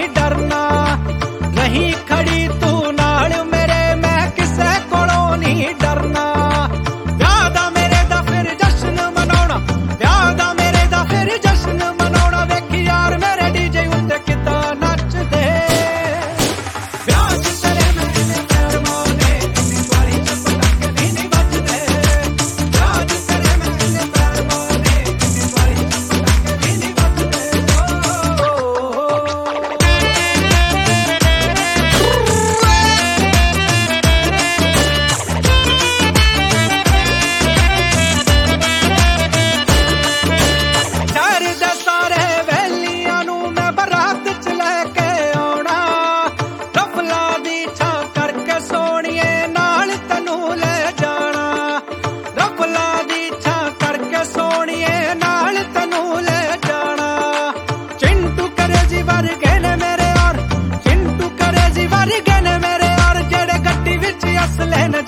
नहीं डरना। रही खड़ी तू नाल मेरे, मैं किसे कोलों नहीं डरना। ब्याह दा मेरे दा फिर जश्न मनाउणा, ब्याह दा मेरे दा फिर जश्न मनाउणा। वेखी यार मेरे डीजे उत्ते किद्दां नचदे। ब्याह च तेरे मेरे पैर मारने, इन्नी वारी च पटक भी नहीं बजदे। ब्याह च तेरे मेरे पैर मारने, इन्नी वारी च पटक भी नहीं बजदे। शहर दे सारे वैलियां नूं मैं बरात च लैके आउणा। रफला दी छां करके सोहणीए नाल तैनूं ले जाना। रफला दी छां करके सोहणीए नाल तैनूं ले जाना। चिंटू करेजी वर्गे ने मेरे यार, चिंटू करेजी वर्गे ने मेरे यार, जेड़े गड्डी विच असले न